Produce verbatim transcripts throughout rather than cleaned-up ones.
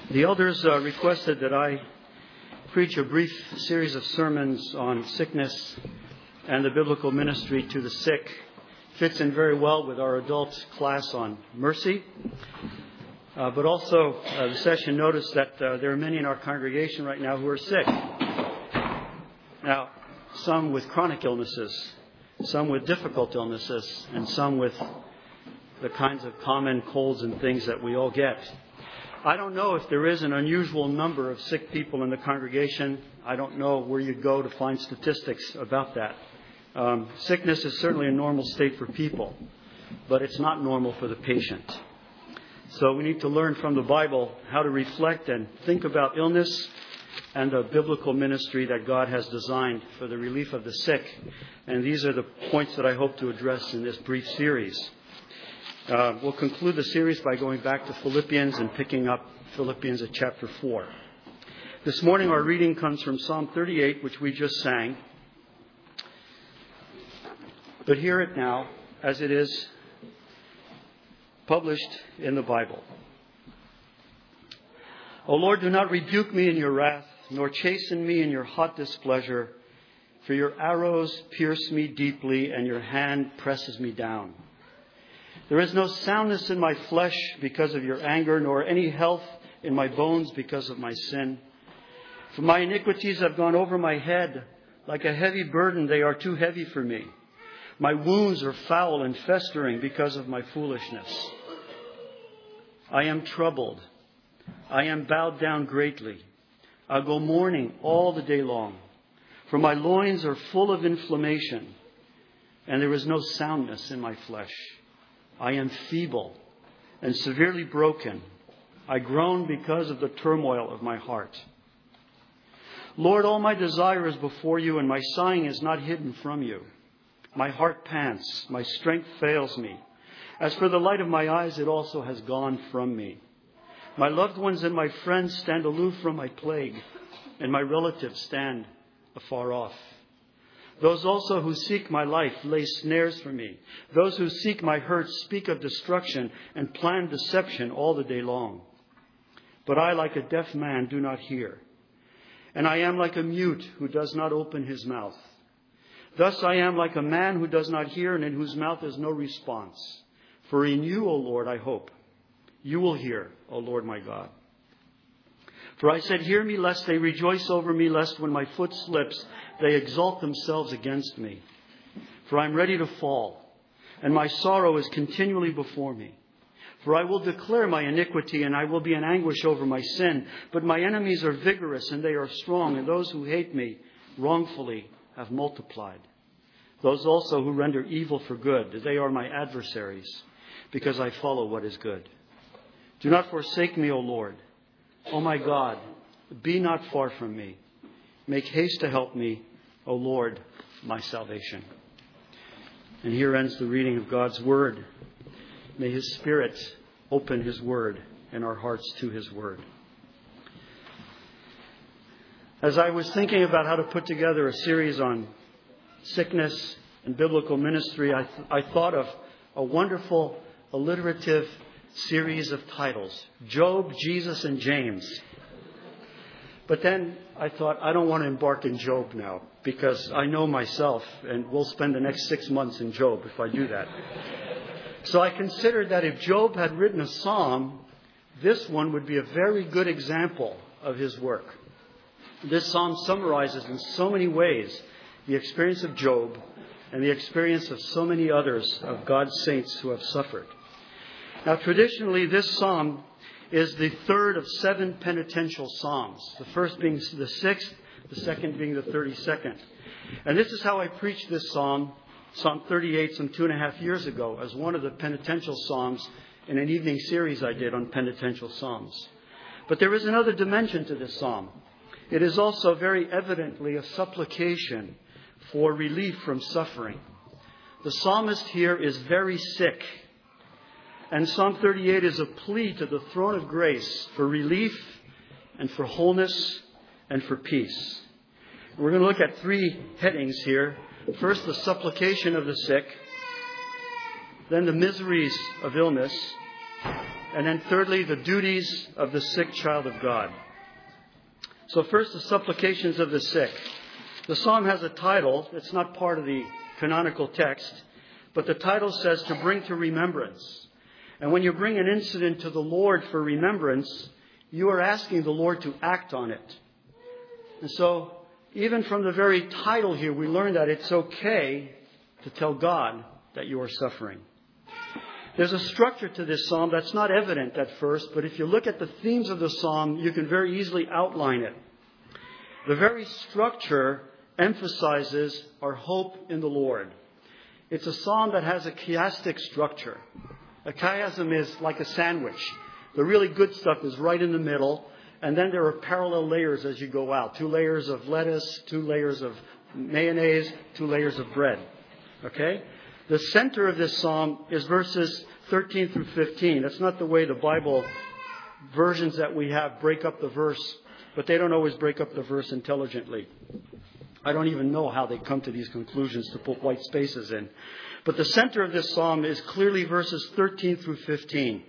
The elders uh, requested that I preach a brief series of sermons on sickness and the biblical ministry to the sick. Fits in very well with our adult class on mercy. Uh, but also, uh, the session noticed that uh, there are many in our congregation right now who are sick. Now, some with chronic illnesses, some with difficult illnesses, and some with the kinds of common colds and things that we all get. I don't know if there is an unusual number of sick people in the congregation. I don't know where you'd go to find statistics about that. Um, sickness is certainly a normal state for people, but it's not normal for the patient. So we need to learn from the Bible how to reflect and think about illness and the biblical ministry that God has designed for the relief of the sick. And these are the points that I hope to address in this brief series. Uh, we'll conclude the series by going back to Philippians and picking up Philippians at chapter four. This morning our reading comes from Psalm thirty-eight, which we just sang. But hear it now as it is published in the Bible. O Lord, do not rebuke me in your wrath, nor chasten me in your hot displeasure, for your arrows pierce me deeply, and your hand presses me down. There is no soundness in my flesh because of your anger, nor any health in my bones because of my sin. For my iniquities have gone over my head. Like a heavy burden, they are too heavy for me. My wounds are foul and festering because of my foolishness. I am troubled. I am bowed down greatly. I go mourning all the day long. For my loins are full of inflammation, and there is no soundness in my flesh. I am feeble and severely broken. I groan because of the turmoil of my heart. Lord, all my desire is before you, and my sighing is not hidden from you. My heart pants, my strength fails me. As for the light of my eyes, it also has gone from me. My loved ones and my friends stand aloof from my plague, and my relatives stand afar off. Those also who seek my life lay snares for me. Those who seek my hurt speak of destruction and plan deception all the day long. But I, like a deaf man, do not hear. And I am like a mute who does not open his mouth. Thus I am like a man who does not hear and in whose mouth is no response. For in you, O Lord, I hope. You will hear, O Lord my God. For I said, hear me, lest they rejoice over me, lest when my foot slips, they exalt themselves against me. For I am ready to fall, and my sorrow is continually before me. For I will declare my iniquity, and I will be in anguish over my sin. But my enemies are vigorous, and they are strong, and those who hate me wrongfully have multiplied. Those also who render evil for good, they are my adversaries, because I follow what is good. Do not forsake me, O Lord. O my God, be not far from me. Make haste to help me, O Lord, my salvation. And here ends the reading of God's word. May his Spirit open his word and our hearts to his word. As I was thinking about how to put together a series on sickness and biblical ministry, I, th- I thought of a wonderful alliterative series of titles: Job, Jesus, and James. But then I thought, I don't want to embark in Job now, because I know myself, and we'll spend the next six months in Job if I do that. So I considered that if Job had written a psalm, this one would be a very good example of his work. This psalm summarizes in so many ways the experience of Job and the experience of so many others of God's saints who have suffered. Now, traditionally, this psalm is the third of seven penitential psalms, the first being the sixth, the second being the thirty-second. And this is how I preached this psalm, Psalm thirty-eight, some two and a half years ago, as one of the penitential psalms in an evening series I did on penitential psalms. But there is another dimension to this psalm. It is also very evidently a supplication for relief from suffering. The psalmist here is very sick. And Psalm thirty-eight is a plea to the throne of grace for relief and for wholeness and for peace. We're going to look at three headings here. First, the supplication of the sick. Then the miseries of illness. And then thirdly, the duties of the sick child of God. So first, the supplications of the sick. The psalm has a title. It's not part of the canonical text, but the title says to bring to remembrance. And when you bring an incident to the Lord for remembrance, you are asking the Lord to act on it. And so, even from the very title here, we learn that it's okay to tell God that you are suffering. There's a structure to this psalm that's not evident at first, but if you look at the themes of the psalm, you can very easily outline it. The very structure emphasizes our hope in the Lord. It's a psalm that has a chiastic structure. A chiasm is like a sandwich. The really good stuff is right in the middle, and then there are parallel layers as you go out. Two layers of lettuce, two layers of mayonnaise, two layers of bread. Okay? The center of this psalm is verses thirteen through fifteen. That's not the way the Bible versions that we have break up the verse, but they don't always break up the verse intelligently. I don't even know how they come to these conclusions to put white spaces in. But the center of this psalm is clearly verses thirteen through fifteen.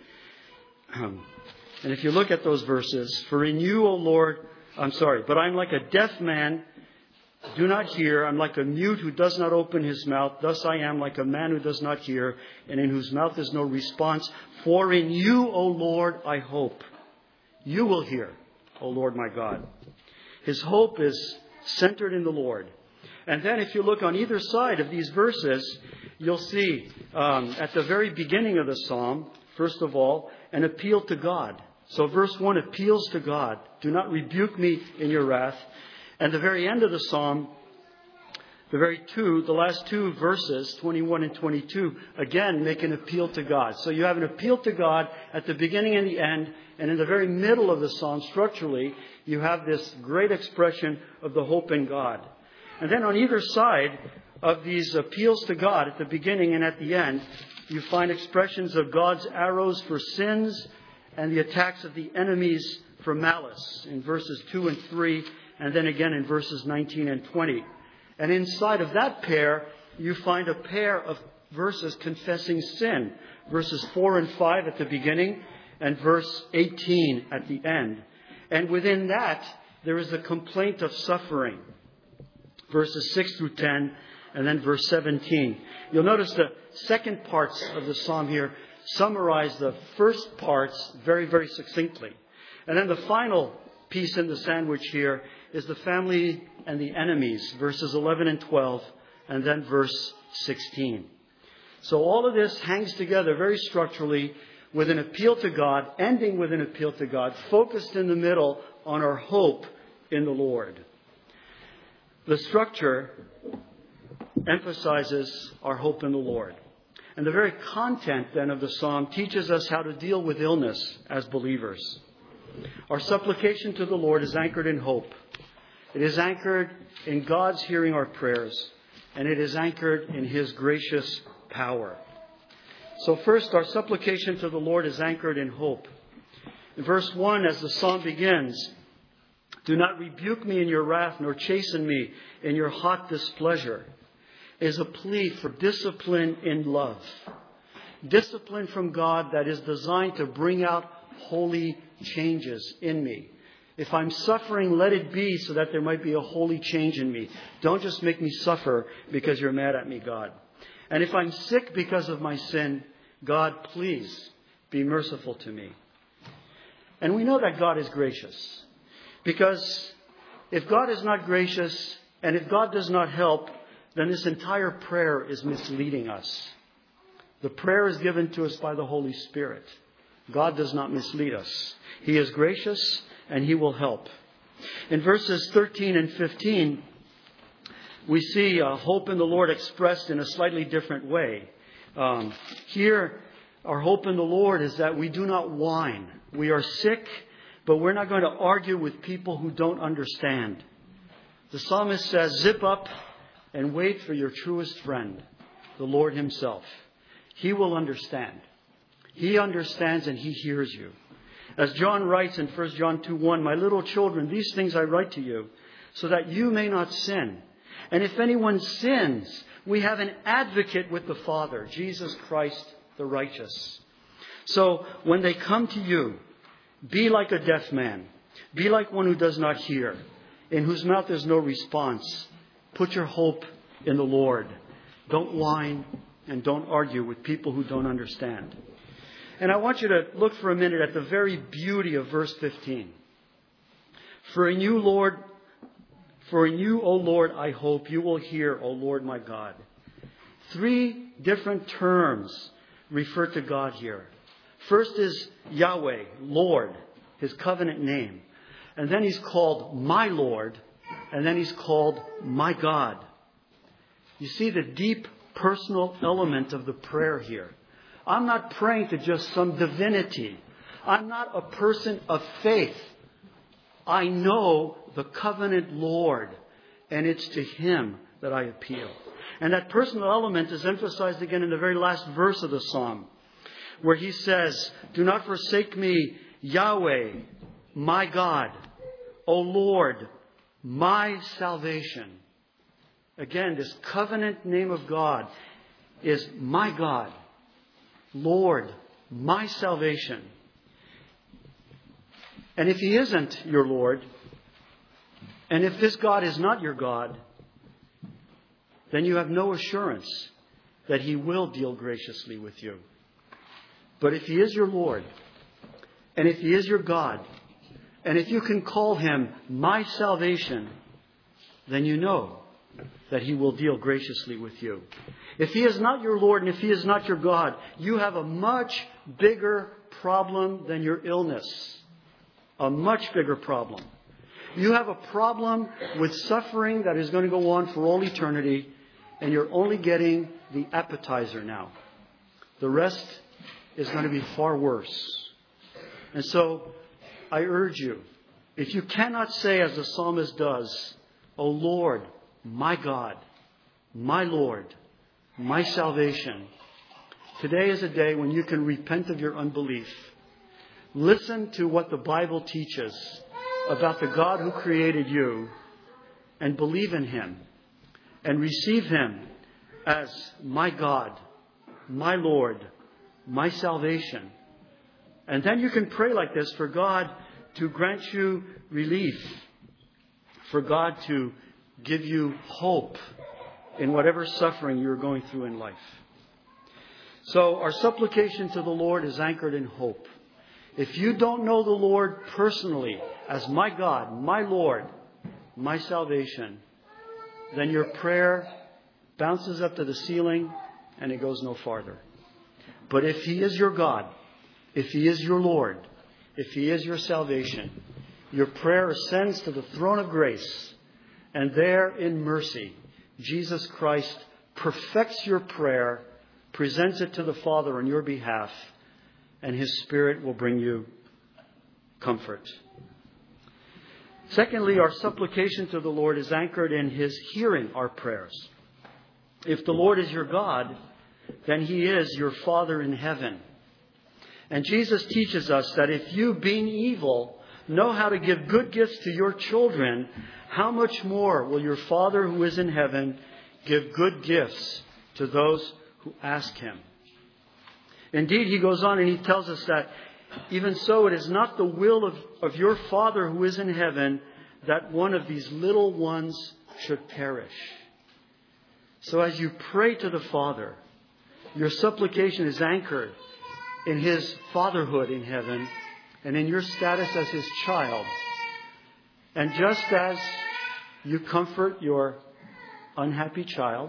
Um, and if you look at those verses, for in you, O Lord, I'm sorry, but I'm like a deaf man, do not hear. I'm like a mute who does not open his mouth. Thus I am like a man who does not hear, and in whose mouth is no response. For in you, O Lord, I hope. You will hear, O Lord my God. His hope is centered in the Lord. And then if you look on either side of these verses, you'll see um, at the very beginning of the psalm, first of all, an appeal to God. So verse one appeals to God. Do not rebuke me in your wrath. And the very end of the psalm, the very two, the last two verses, twenty-one and twenty-two, again make an appeal to God. So you have an appeal to God at the beginning and the end, and in the very middle of the psalm, structurally, you have this great expression of the hope in God. And then on either side of these appeals to God at the beginning and at the end, you find expressions of God's arrows for sins and the attacks of the enemies for malice in verses two and three, and then again in verses nineteen and twenty. And inside of that pair, you find a pair of verses confessing sin. Verses four and five at the beginning and verse eighteen at the end. And within that, there is a complaint of suffering. Verses six through ten and then verse seventeen. You'll notice the second parts of the psalm here summarize the first parts very, very succinctly. And then the final piece in the sandwich here is the family and the enemies, verses eleven and twelve, and then verse sixteen. So all of this hangs together very structurally with an appeal to God, ending with an appeal to God, focused in the middle on our hope in the Lord. The structure emphasizes our hope in the Lord. And the very content then of the psalm teaches us how to deal with illness as believers. Our supplication to the Lord is anchored in hope. It is anchored in God's hearing our prayers, and it is anchored in His gracious power. So first, our supplication to the Lord is anchored in hope. In verse one, as the psalm begins, do not rebuke me in your wrath, nor chasten me in your hot displeasure, is a plea for discipline in love. Discipline from God that is designed to bring out holy changes in me. If I'm suffering, let it be so that there might be a holy change in me. Don't just make me suffer because you're mad at me, God. And if I'm sick because of my sin, God, please be merciful to me. And we know that God is gracious. Because if God is not gracious, and if God does not help, then this entire prayer is misleading us. The prayer is given to us by the Holy Spirit. God does not mislead us. He is gracious and He will help. In verses thirteen and fifteen, we see uh, hope in the Lord expressed in a slightly different way. Um, here, our hope in the Lord is that we do not whine. We are sick, but we're not going to argue with people who don't understand. The psalmist says, zip up and wait for your truest friend, the Lord Himself. He will understand. He understands and He hears you. As John writes in First John two one, my little children, these things I write to you, so that you may not sin. And if anyone sins, we have an advocate with the Father, Jesus Christ the righteous. So when they come to you, be like a deaf man. Be like one who does not hear, in whose mouth there's no response. Put your hope in the Lord. Don't whine and don't argue with people who don't understand. And I want you to look for a minute at the very beauty of verse fifteen. For in you, Lord, for in you, O Lord, I hope you will hear, O Lord my God. Three different terms refer to God here. First is Yahweh, Lord, his covenant name. And then he's called my Lord. And then he's called my God. You see the deep personal element of the prayer here. I'm not praying to just some divinity. I'm not a person of faith. I know the covenant Lord, and it's to him that I appeal. And that personal element is emphasized again in the very last verse of the psalm, where he says, do not forsake me, Yahweh, my God, O Lord, my salvation. Again, this covenant name of God is my God, Lord, my salvation. And if he isn't your Lord, and if this God is not your God, then you have no assurance that he will deal graciously with you. But if he is your Lord, and if he is your God, and if you can call him my salvation, then you know that he will deal graciously with you. If he is not your Lord and if he is not your God, you have a much bigger problem than your illness. A much bigger problem. You have a problem with suffering that is going to go on for all eternity, and you're only getting the appetizer now. The rest is going to be far worse. And so, I urge you, if you cannot say as the psalmist does, O Lord, my God, my Lord, my salvation, today is a day when you can repent of your unbelief. Listen to what the Bible teaches about the God who created you and believe in him and receive him as my God, my Lord, my salvation. And then you can pray like this for God to grant you relief, for God to give you hope in whatever suffering you're going through in life. So our supplication to the Lord is anchored in hope. If you don't know the Lord personally as my God, my Lord, my salvation, then your prayer bounces up to the ceiling and it goes no farther. But if he is your God, if he is your Lord, if he is your salvation, your prayer ascends to the throne of grace, and there in mercy, Jesus Christ perfects your prayer, presents it to the Father on your behalf, and his Spirit will bring you comfort. Secondly, our supplication to the Lord is anchored in his hearing our prayers. If the Lord is your God, then he is your Father in heaven. And Jesus teaches us that if you, being evil, know how to give good gifts to your children, how much more will your Father who is in heaven give good gifts to those who ask him? Indeed, he goes on and he tells us that even so, it is not the will of, of your Father who is in heaven that one of these little ones should perish. So as you pray to the Father, your supplication is anchored in his fatherhood in heaven and in your status as his child. And just as you comfort your unhappy child,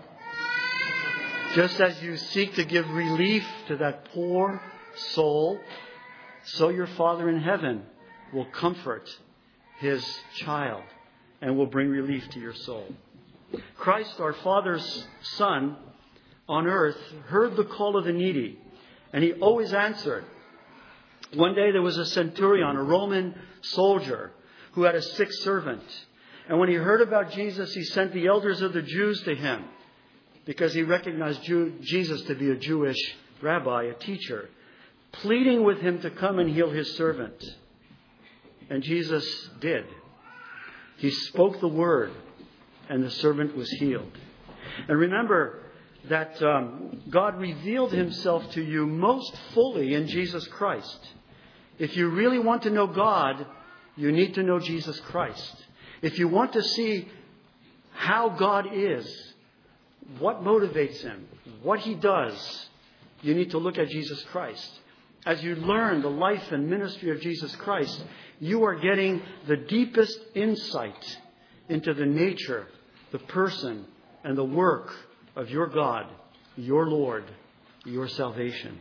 just as you seek to give relief to that poor soul, so your Father in heaven will comfort his child and will bring relief to your soul. Christ, our Father's Son on earth, heard the call of the needy, and he always answered. One day there was a centurion, a Roman soldier, who had a sick servant. And when he heard about Jesus, he sent the elders of the Jews to him, because he recognized Jew, Jesus to be a Jewish rabbi, a teacher, pleading with him to come and heal his servant. And Jesus did. He spoke the word, and the servant was healed. And remember, that um, God revealed himself to you most fully in Jesus Christ. If you really want to know God, you need to know Jesus Christ. If you want to see how God is, what motivates him, what he does, you need to look at Jesus Christ. As you learn the life and ministry of Jesus Christ, you are getting the deepest insight into the nature, the person, and the work of your God, your Lord, your salvation.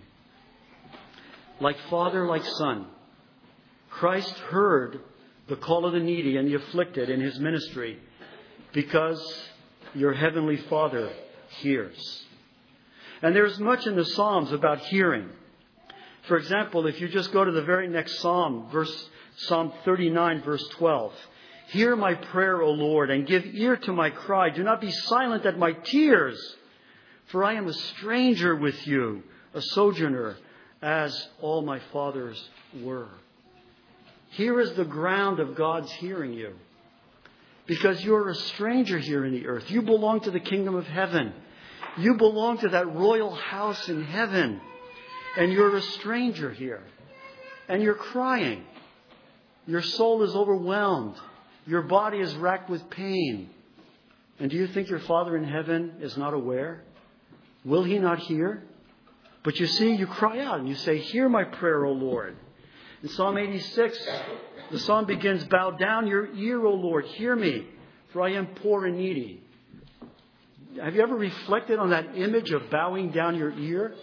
Like Father, like Son, Christ heard the call of the needy and the afflicted in his ministry because your heavenly Father hears. And there's much in the Psalms about hearing. For example, if you just go to the very next Psalm, verse Psalm thirty-nine, verse twelve. Hear my prayer, O Lord, and give ear to my cry. Do not be silent at my tears, for I am a stranger with you, a sojourner, as all my fathers were. Here is the ground of God's hearing you. Because you're a stranger here in the earth. You belong to the kingdom of heaven. You belong to that royal house in heaven. And you're a stranger here. And you're crying. Your soul is overwhelmed. Your body is racked with pain. And do you think your Father in heaven is not aware? Will he not hear? But you see, you cry out and you say, hear my prayer, O Lord. In Psalm eighty-six, the psalm begins, bow down your ear, O Lord, hear me, for I am poor and needy. Have you ever reflected on that image of bowing down your ear?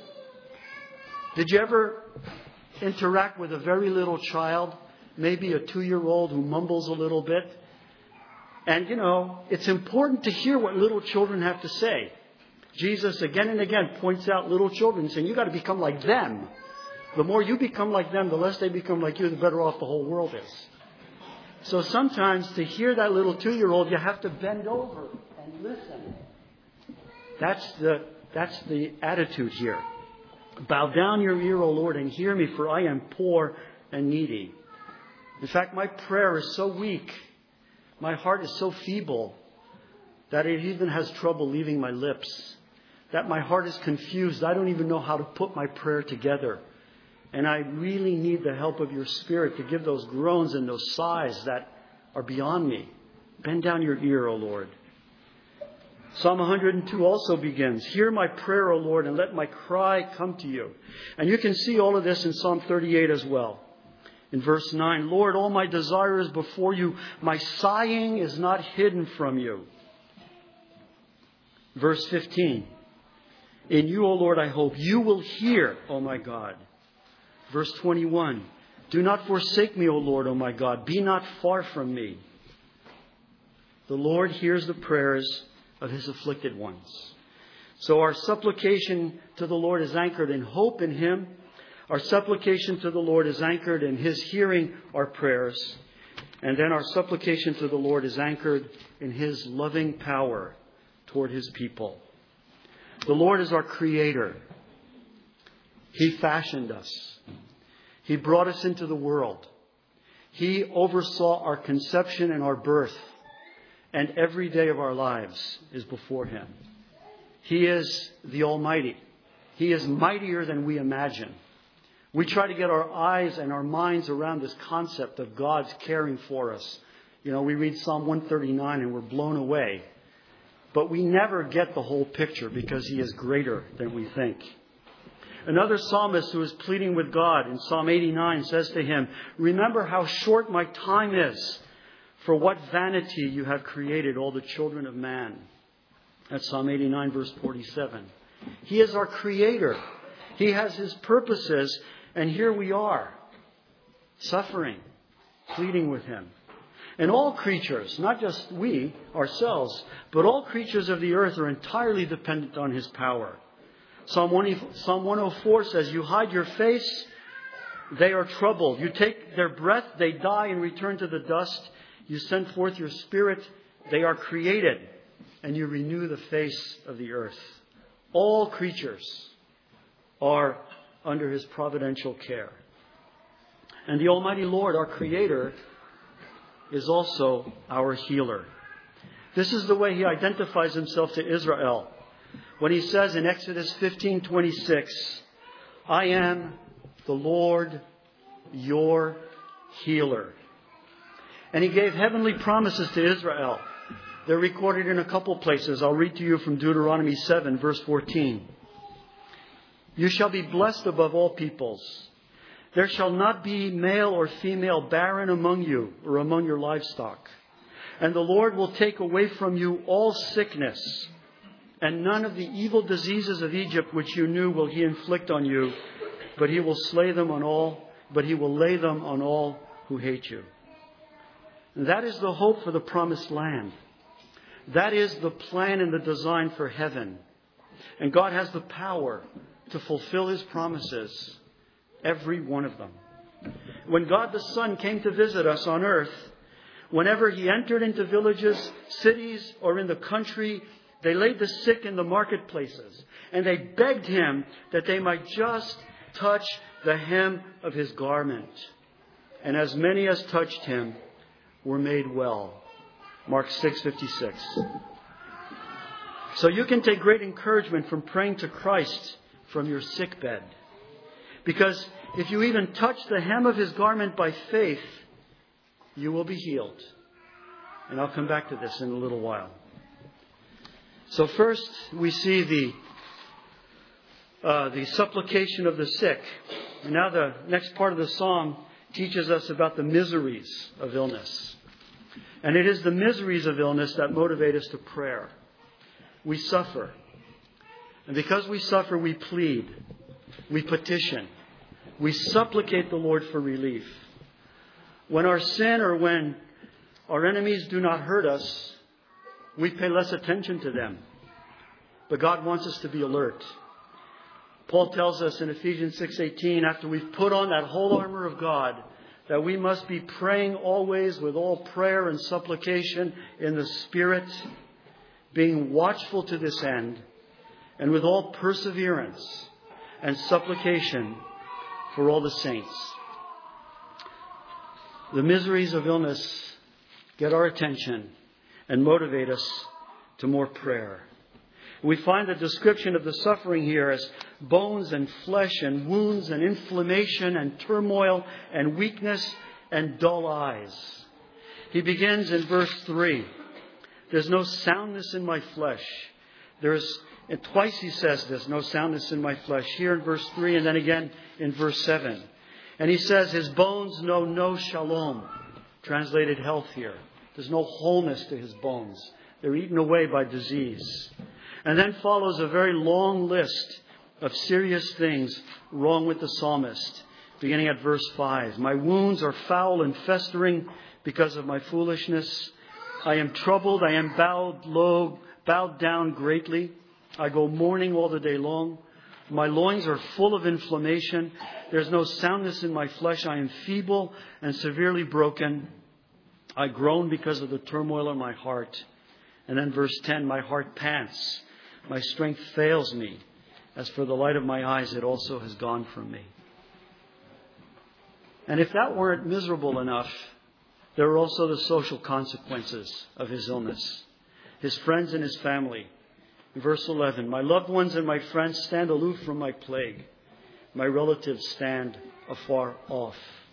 Did you ever interact with a very little child, maybe a two-year-old who mumbles a little bit? And, you know, it's important to hear what little children have to say. Jesus again and again points out little children, saying, you've got to become like them. The more you become like them, the less they become like you, the better off the whole world is. So sometimes to hear that little two-year-old, you have to bend over and listen. That's the, that's the attitude here. Bow down your ear, O Lord, and hear me, for I am poor and needy. In fact, my prayer is so weak, my heart is so feeble, that it even has trouble leaving my lips. That my heart is confused. I don't even know how to put my prayer together. And I really need the help of your Spirit to give those groans and those sighs that are beyond me. Bend down your ear, O Lord. Psalm one hundred two also begins, hear my prayer, O Lord, and let my cry come to you. And you can see all of this in Psalm thirty-eight as well. In verse nine, Lord, all my desire is before you. My sighing is not hidden from you. Verse fifteen, in you, O Lord, I hope. You will hear, O my God. Verse twenty-one, do not forsake me, O Lord, O my God. Be not far from me. The Lord hears the prayers of his afflicted ones. So our supplication to the Lord is anchored in hope in him. Our supplication to the Lord is anchored in his hearing our prayers. And then our supplication to the Lord is anchored in his loving power toward his people. The Lord is our creator. He fashioned us. He brought us into the world. He oversaw our conception and our birth. And every day of our lives is before him. He is the Almighty. He is mightier than we imagine. We try to get our eyes and our minds around this concept of God's caring for us. You know, we read Psalm one thirty-nine and we're blown away. But we never get the whole picture because he is greater than we think. Another psalmist who is pleading with God in Psalm eighty-nine says to him, remember how short my time is. For what vanity you have created all the children of man. That's Psalm eighty-nine, verse forty-seven. He is our creator. He has his purposes. And here we are, suffering, pleading with him. And all creatures, not just we, ourselves, but all creatures of the earth are entirely dependent on his power. Psalm one oh four says, you hide your face, they are troubled. You take their breath, they die and return to the dust. You send forth your Spirit, they are created, and you renew the face of the earth. All creatures are under his providential care. And the Almighty Lord, our Creator, is also our healer. This is the way he identifies himself to Israel. when he says in Exodus fifteen twenty-six, I am the Lord your healer. And he gave heavenly promises to Israel. They're recorded in a couple places. I'll read to you from Deuteronomy seven, verse fourteen. You shall be blessed above all peoples. There shall not be male or female barren among you or among your livestock. And the Lord will take away from you all sickness, and none of the evil diseases of Egypt which you knew will he inflict on you, but he will slay them on all, but he will lay them on all who hate you. And that is the hope for the promised land. That is the plan and the design for heaven. And God has the power to fulfill his promises, every one of them. When God the Son came to visit us on earth, whenever he entered into villages, cities, or in the country, they laid the sick in the marketplaces, and they begged him that they might just touch the hem of his garment. And as many as touched him were made well. Mark six fifty-six. So you can take great encouragement from praying to Christ from your sick bed. Because if you even touch the hem of his garment by faith, you will be healed. And I'll come back to this in a little while. So first we see the uh, the supplication of the sick. And now the next part of the psalm teaches us about the miseries of illness. And it is the miseries of illness that motivate us to prayer. We suffer. And because we suffer, we plead. We petition. We supplicate the Lord for relief. When our sin or when our enemies do not hurt us, we pay less attention to them. But God wants us to be alert. Paul tells us in Ephesians six eighteen, after we've put on that whole armor of God, that we must be praying always with all prayer and supplication in the Spirit, being watchful to this end, and with all perseverance and supplication for all the saints. The miseries of illness get our attention and motivate us to more prayer. We find the description of the suffering here as bones and flesh and wounds and inflammation and turmoil and weakness and dull eyes. He begins in verse three. There's no soundness in my flesh. There's, and twice he says this, no soundness in my flesh. Here in verse three and then again in verse seven. And he says his bones know no shalom. Translated health here. There's no wholeness to his bones. They're eaten away by disease. And then follows a very long list of serious things wrong with the psalmist, beginning at verse five. My wounds are foul and festering because of my foolishness. I am troubled. I am bowed low, bowed down greatly. I go mourning all the day long. My loins are full of inflammation. There's no soundness in my flesh. I am feeble and severely broken. I groan because of the turmoil in my heart. And then verse ten, my heart pants. My strength fails me. As for the light of my eyes, it also has gone from me. And if that weren't miserable enough, there are also the social consequences of his illness. His friends and his family. In verse eleven, my loved ones and my friends stand aloof from my plague. My relatives stand afar off.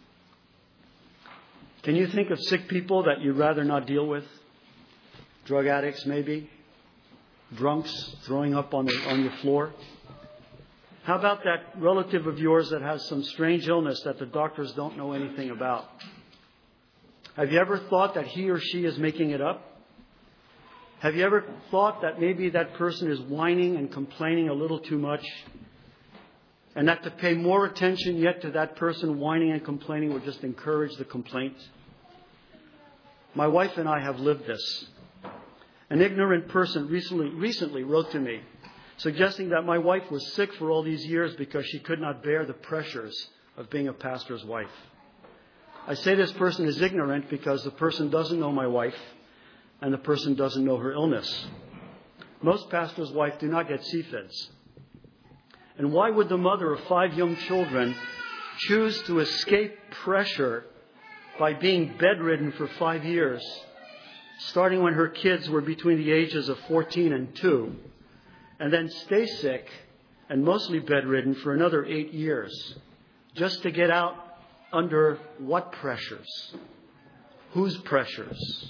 Can you think of sick people that you'd rather not deal with? Drug addicts, maybe? Drunks throwing up on the on the floor? How about that relative of yours that has some strange illness that the doctors don't know anything about? Have you ever thought that he or she is making it up? Have you ever thought that maybe that person is whining and complaining a little too much? And that to pay more attention yet to that person whining and complaining would just encourage the complaint? My wife and I have lived this. An ignorant person recently, recently wrote to me suggesting that my wife was sick for all these years because she could not bear the pressures of being a pastor's wife. I say this person is ignorant because the person doesn't know my wife and the person doesn't know her illness. Most pastors' wives do not get C F I Ds. And why would the mother of five young children choose to escape pressure by being bedridden for five years, starting when her kids were between the ages of fourteen and two, and then stay sick and mostly bedridden for another eight years just to get out under what pressures? Whose pressures?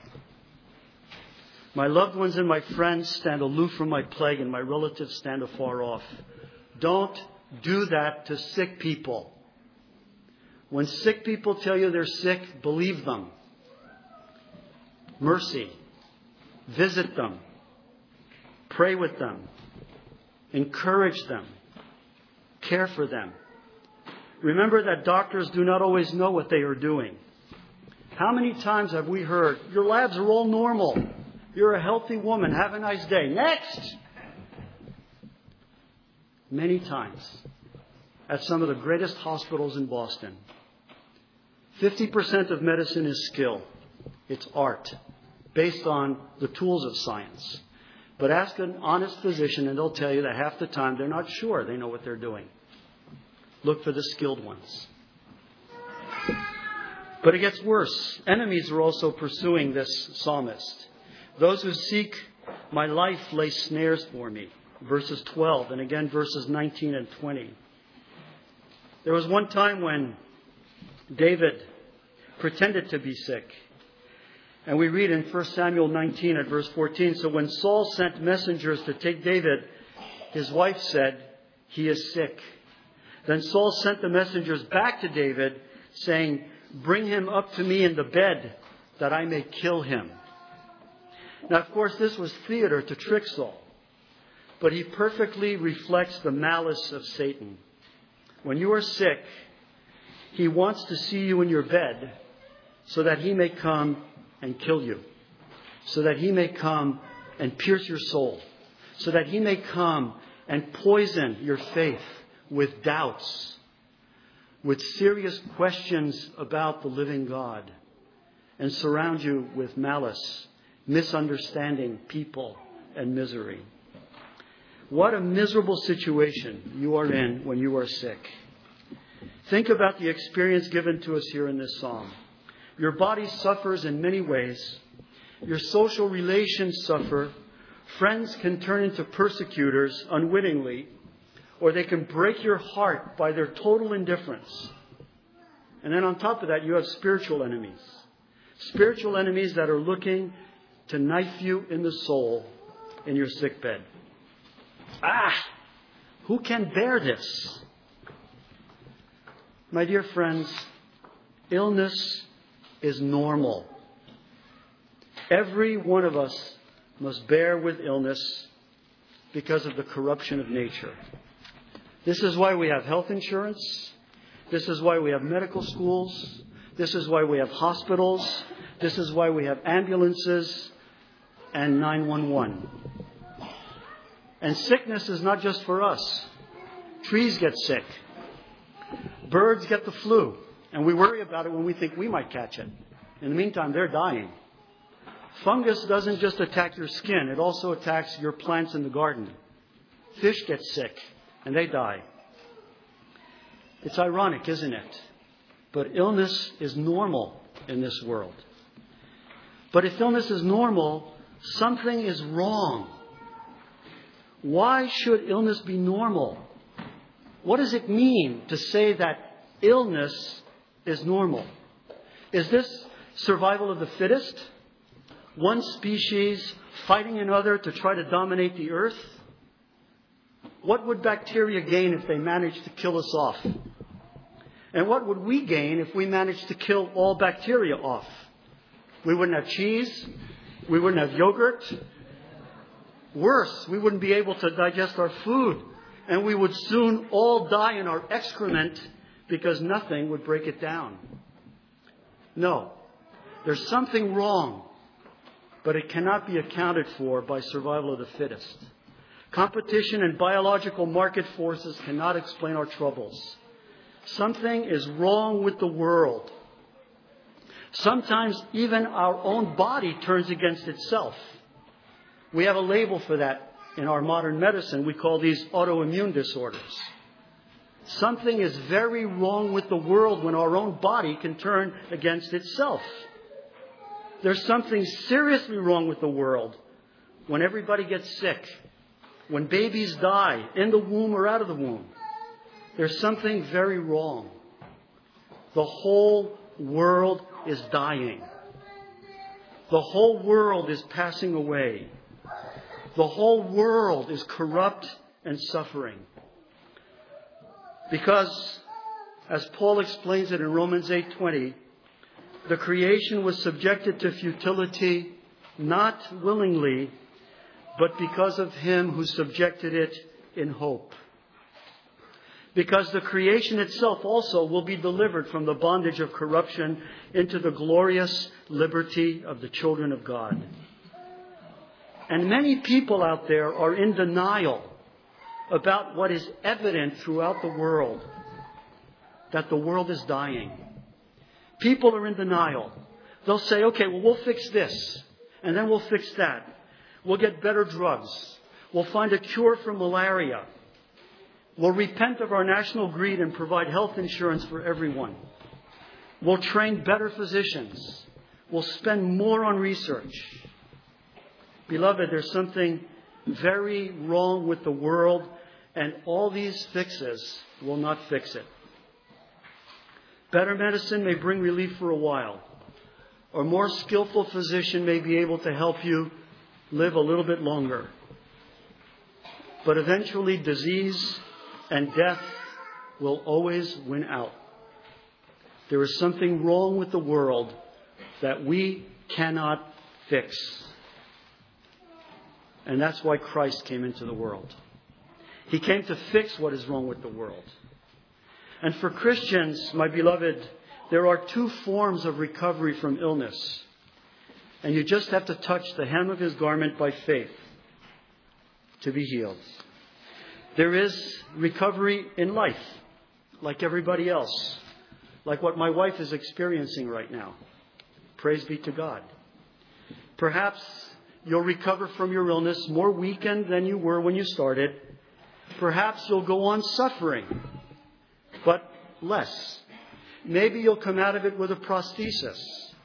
My loved ones and my friends stand aloof from my plague, and my relatives stand afar off. Don't do that to sick people. When sick people tell you they're sick, believe them. Mercy. Visit them. Pray with them. Encourage them. Care for them. Remember that doctors do not always know what they are doing. How many times have we heard, your labs are all normal. You're a healthy woman. Have a nice day. Next! Many times. At some of the greatest hospitals in Boston. fifty percent of medicine is skill. It's art. Based on the tools of science. But ask an honest physician and they'll tell you that half the time they're not sure they know what they're doing. Look for the skilled ones. But it gets worse. Enemies are also pursuing this psalmist. Those who seek my life lay snares for me. Verses twelve and again verses nineteen and twenty. There was one time when David pretended to be sick. And we read in First Samuel nineteen at verse fourteen, so when Saul sent messengers to take David, his wife said, he is sick. Then Saul sent the messengers back to David, saying, bring him up to me in the bed, that I may kill him. Now, of course, this was theater to trick Saul. But he perfectly reflects the malice of Satan. When you are sick, he wants to see you in your bed so that he may come and kill you. So that he may come and pierce your soul. So that he may come and poison your faith with doubts, with serious questions about the living God, and surround you with malice, misunderstanding people, and misery. What a miserable situation you are in when you are sick. Think about the experience given to us here in this psalm. Your body suffers in many ways. Your social relations suffer. Friends can turn into persecutors unwittingly, or they can break your heart by their total indifference. And then on top of that, you have spiritual enemies. Spiritual enemies that are looking to knife you in the soul in your sick bed. Ah! Who can bear this? My dear friends, illness is normal. Every one of us must bear with illness because of the corruption of nature. This is why we have health insurance. This is why we have medical schools. This is why we have hospitals. This is why we have ambulances and nine one one. And sickness is not just for us. Trees get sick. Birds get the flu. And we worry about it when we think we might catch it. In the meantime, they're dying. Fungus doesn't just attack your skin. It also attacks your plants in the garden. Fish get sick and they die. It's ironic, isn't it? But illness is normal in this world. But if illness is normal, something is wrong. Why should illness be normal? What does it mean to say that illness is normal? Is this survival of the fittest? One species fighting another to try to dominate the earth? What would bacteria gain if they managed to kill us off? And what would we gain if we managed to kill all bacteria off? We wouldn't have cheese. We wouldn't have yogurt. Worse, we wouldn't be able to digest our food. And we would soon all die in our excrement because nothing would break it down. No, there's something wrong, but it cannot be accounted for by survival of the fittest. Competition and biological market forces cannot explain our troubles. Something is wrong with the world. Sometimes even our own body turns against itself. We have a label for that in our modern medicine. We call these autoimmune disorders. Something is very wrong with the world when our own body can turn against itself. There's something seriously wrong with the world when everybody gets sick when babies die in the womb or out of the womb, there's something very wrong. The whole world is dying. The whole world is passing away. The whole world is corrupt and suffering. Because, as Paul explains it in Romans eight twenty, the creation was subjected to futility, not willingly, but because of Him who subjected it in hope. Because the creation itself also will be delivered from the bondage of corruption into the glorious liberty of the children of God. And many people out there are in denial about what is evident throughout the world, that the world is dying. People are in denial. They'll say, okay, well, we'll fix this, and then we'll fix that. We'll get better drugs. We'll find a cure for malaria. We'll repent of our national greed and provide health insurance for everyone. We'll train better physicians. We'll spend more on research. Beloved, there's something very wrong with the world, and all these fixes will not fix it. Better medicine may bring relief for a while. A more skillful physician may be able to help you live a little bit longer. But eventually disease and death will always win out. There is something wrong with the world that we cannot fix. And that's why Christ came into the world. He came to fix what is wrong with the world. And for Christians, my beloved, there are two forms of recovery from illness. And you just have to touch the hem of His garment by faith to be healed. There is recovery in life, like everybody else, like what my wife is experiencing right now. Praise be to God. Perhaps you'll recover from your illness more weakened than you were when you started. Perhaps you'll go on suffering, but less. Maybe you'll come out of it with a prosthesis.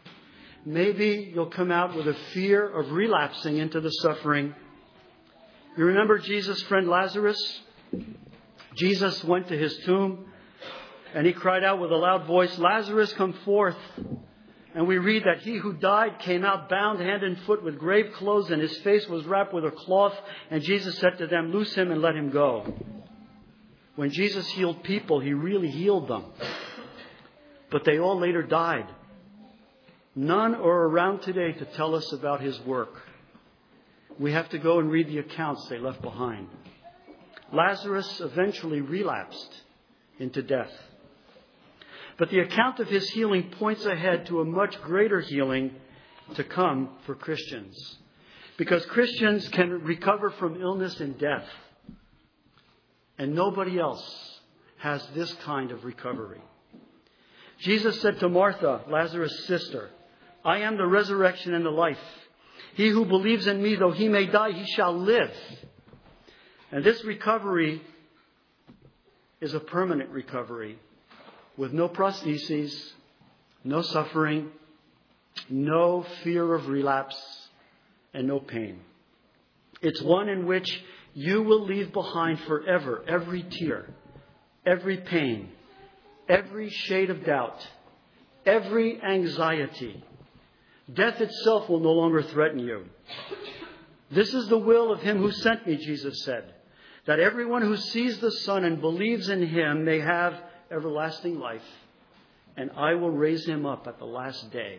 Maybe you'll come out with a fear of relapsing into the suffering. You remember Jesus' friend Lazarus? Jesus went to his tomb and He cried out with a loud voice, "Lazarus, come forth." And we read that he who died came out bound hand and foot with grave clothes, and his face was wrapped with a cloth. And Jesus said to them, "Loose him and let him go." When Jesus healed people, He really healed them. But they all later died. None are around today to tell us about His work. We have to go and read the accounts they left behind. Lazarus eventually relapsed into death. But the account of His healing points ahead to a much greater healing to come for Christians. Because Christians can recover from illness and death. And nobody else has this kind of recovery. Jesus said to Martha, Lazarus' sister, "I am the resurrection and the life. He who believes in me, though he may die, he shall live." And this recovery is a permanent recovery with no prostheses, no suffering, no fear of relapse, and no pain. It's one in which you will leave behind forever every tear, every pain, every shade of doubt, every anxiety. Death itself will no longer threaten you. "This is the will of Him who sent me," Jesus said, "that everyone who sees the Son and believes in Him may have everlasting life, and I will raise him up at the last day."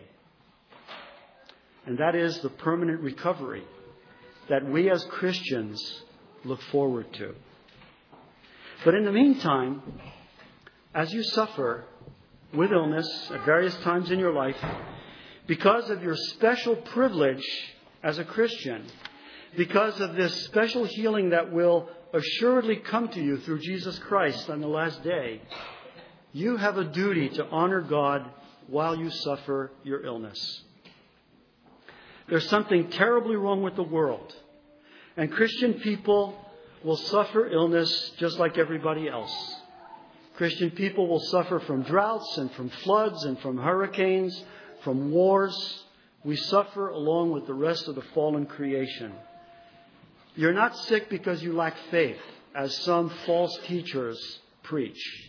And that is the permanent recovery that we as Christians look forward to. But in the meantime, as you suffer with illness at various times in your life, because of your special privilege as a Christian, because of this special healing that will assuredly come to you through Jesus Christ on the last day, you have a duty to honor God while you suffer your illness. There's something terribly wrong with the world, and Christian people will suffer illness just like everybody else. Christian people will suffer from droughts and from floods and from hurricanes, from wars. We suffer along with the rest of the fallen creation. You're not sick because you lack faith, as some false teachers preach.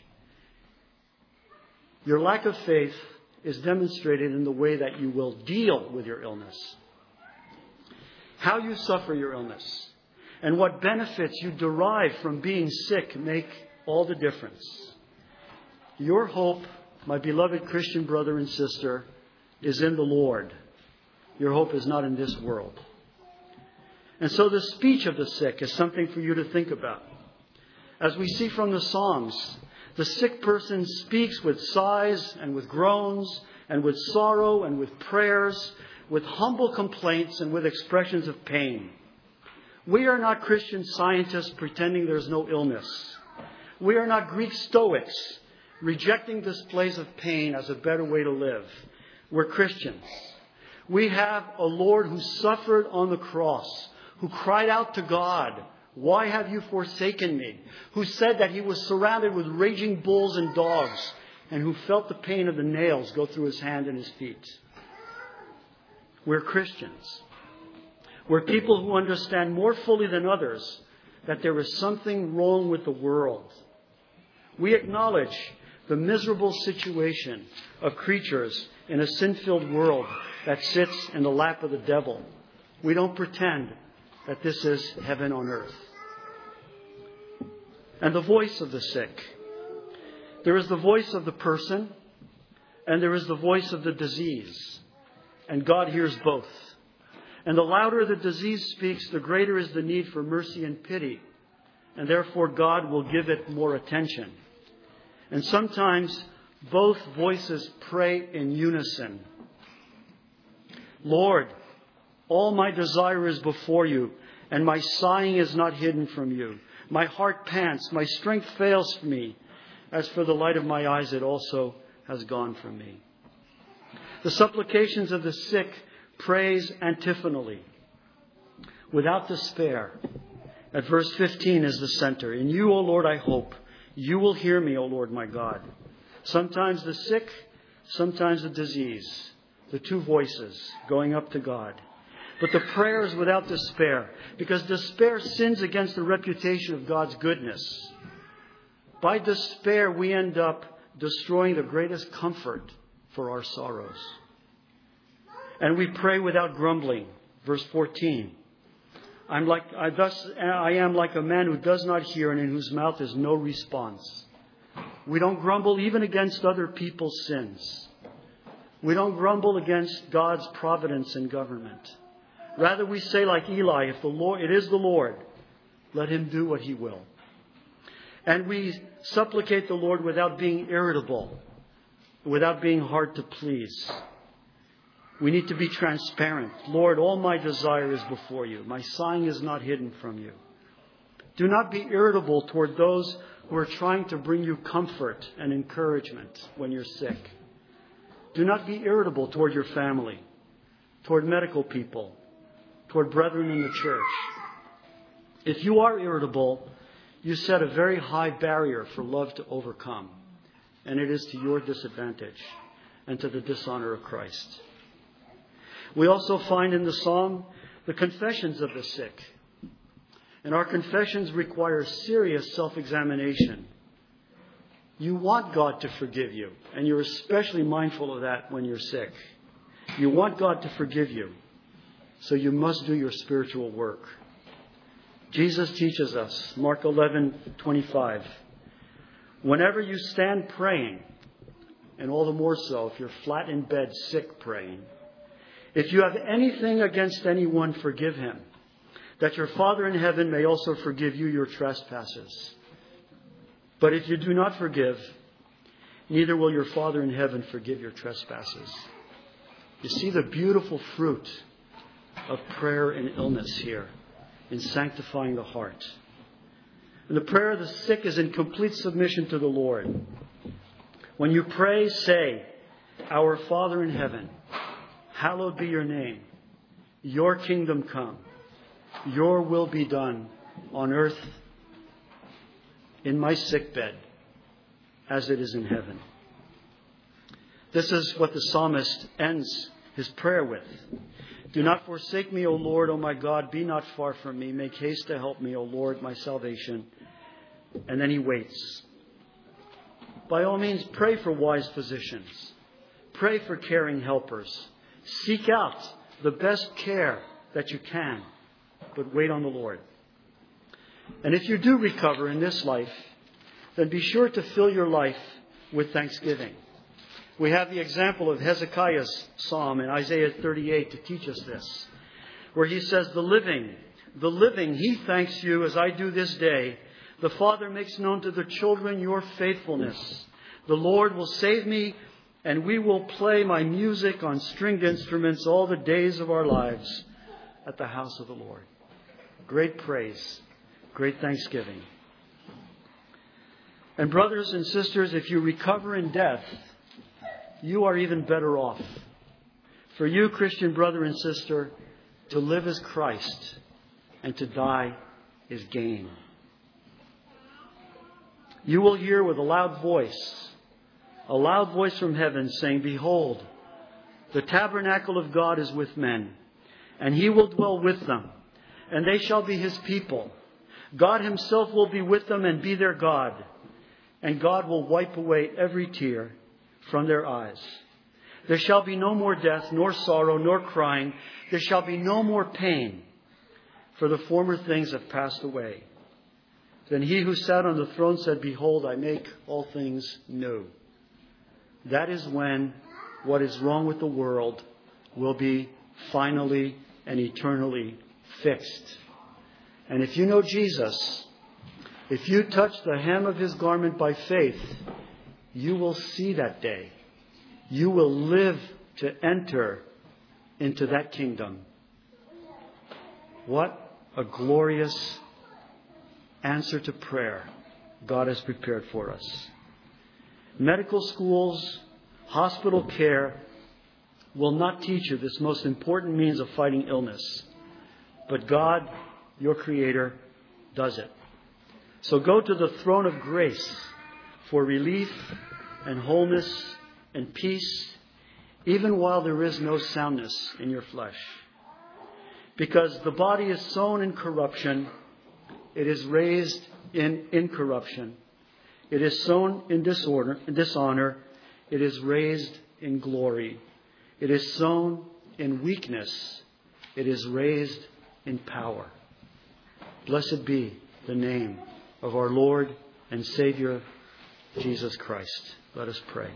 Your lack of faith is demonstrated in the way that you will deal with your illness. How you suffer your illness and what benefits you derive from being sick make all the difference. Your hope, my beloved Christian brother and sister, is in the Lord. Your hope is not in this world. And so the speech of the sick is something for you to think about. As we see from the Psalms, the sick person speaks with sighs and with groans and with sorrow and with prayers, with humble complaints and with expressions of pain. We are not Christian scientists pretending there's no illness. We are not Greek Stoics rejecting displays of pain as a better way to live. We're Christians. We have a Lord who suffered on the cross, who cried out to God, "Why have you forsaken me?" Who said that he was surrounded with raging bulls and dogs, and who felt the pain of the nails go through his hand and his feet. We're Christians. We're people who understand more fully than others that there is something wrong with the world. We acknowledge the miserable situation of creatures in a sin-filled world that sits in the lap of the devil. We don't pretend that this is heaven on earth. And the voice of the sick. There is the voice of the person, and there is the voice of the disease. And God hears both. And the louder the disease speaks, the greater is the need for mercy and pity. And therefore God will give it more attention. And sometimes both voices pray in unison. Lord, all my desire is before you, and my sighing is not hidden from you. My heart pants, my strength fails me. As for the light of my eyes, it also has gone from me. The supplications of the sick praise antiphonally, without despair. At verse fifteen is the center. In you, O Lord, I hope. You will hear me, O Lord my God. Sometimes the sick, sometimes the disease. The two voices going up to God. But the prayer is without despair, because despair sins against the reputation of God's goodness. By despair, we end up destroying the greatest comfort for our sorrows. And we pray without grumbling. Verse fourteen. I'm like, I thus I am like a man who does not hear and in whose mouth is no response. We don't grumble even against other people's sins. We don't grumble against God's providence and government. Rather, we say like Eli, if the Lord, it is the Lord, let him do what he will. And we supplicate the Lord without being irritable, without being hard to please. We need to be transparent. Lord, all my desire is before you. My sighing is not hidden from you. Do not be irritable toward those who are trying to bring you comfort and encouragement when you're sick. Do not be irritable toward your family, toward medical people, toward brethren in the church. If you are irritable, you set a very high barrier for love to overcome. And it is to your disadvantage and to the dishonor of Christ. We also find in the psalm the confessions of the sick. And our confessions require serious self-examination. You want God to forgive you, and you're especially mindful of that when you're sick. You want God to forgive you, so you must do your spiritual work. Jesus teaches us, Mark eleven twenty-five, whenever you stand praying, and all the more so if you're flat in bed sick praying, if you have anything against anyone, forgive him, that your Father in heaven may also forgive you your trespasses. But if you do not forgive, neither will your Father in heaven forgive your trespasses. You see the beautiful fruit of prayer in illness here, in sanctifying the heart. And the prayer of the sick is in complete submission to the Lord. When you pray, say, Our Father in heaven, hallowed be your name. Your kingdom come. Your will be done on earth in my sickbed as it is in heaven. This is what the psalmist ends his prayer with. Do not forsake me, O Lord, O my God. Be not far from me. Make haste to help me, O Lord, my salvation. And then he waits. By all means, pray for wise physicians. Pray for caring helpers. Seek out the best care that you can, but wait on the Lord. And if you do recover in this life, then be sure to fill your life with thanksgiving. We have the example of Hezekiah's psalm in Isaiah thirty-eight to teach us this, where he says, The living, the living, he thanks you as I do this day. The Father makes known to the children your faithfulness. The Lord will save me, and we will play my music on stringed instruments all the days of our lives at the house of the Lord. Great praise, great thanksgiving. And brothers and sisters, if you recover in death, you are even better off. For you, Christian brother and sister, to live is Christ, and to die is gain. You will hear with a loud voice, a loud voice from heaven saying, Behold, the tabernacle of God is with men, and he will dwell with them, and they shall be his people. God himself will be with them and be their God, and God will wipe away every tear from their eyes. There shall be no more death, nor sorrow, nor crying. There shall be no more pain, for the former things have passed away. Then he who sat on the throne said, Behold, I make all things new. That is when what is wrong with the world will be finally and eternally fixed. And if you know Jesus, if you touch the hem of his garment by faith, you will see that day. You will live to enter into that kingdom. What a glorious answer to prayer God has prepared for us. Medical schools, hospital care will not teach you this most important means of fighting illness. But God, your Creator, does it. So go to the throne of grace for relief and wholeness and peace, even while there is no soundness in your flesh. Because the body is sown in corruption, it is raised in incorruption. It is sown in disorder, in dishonor, it is raised in glory. It is sown in weakness, it is raised in power. Blessed be the name of our Lord and Savior, Jesus Christ. Let us pray.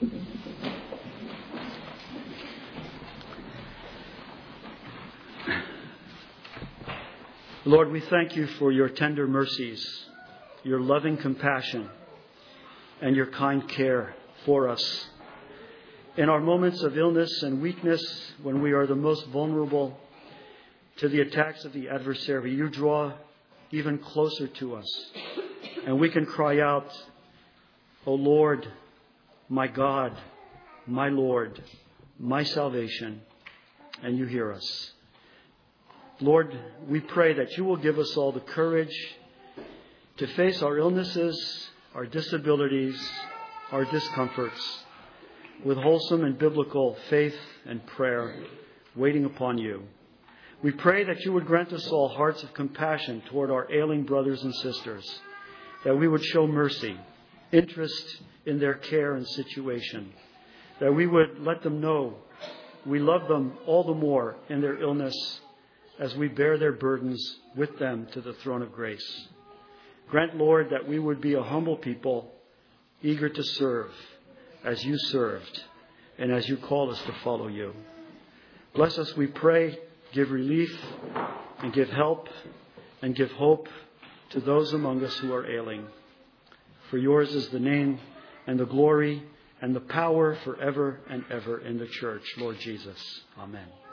Lord, we thank you for your tender mercies, your loving compassion, and your kind care for us. In our moments of illness and weakness, when we are the most vulnerable to the attacks of the adversary, you draw even closer to us. And we can cry out, O Lord, my God, my Lord, my salvation, and you hear us. Lord, we pray that you will give us all the courage to face our illnesses, our disabilities, our discomforts, with wholesome and biblical faith and prayer, waiting upon you. We pray that you would grant us all hearts of compassion toward our ailing brothers and sisters, that we would show mercy, interest in their care and situation, that we would let them know we love them all the more in their illness as we bear their burdens with them to the throne of grace. Grant, Lord, that we would be a humble people, eager to serve as you served and as you call us to follow you. Bless us, we pray. Give relief and give help and give hope to those among us who are ailing. For yours is the name and the glory and the power forever and ever in the church, Lord Jesus. Amen.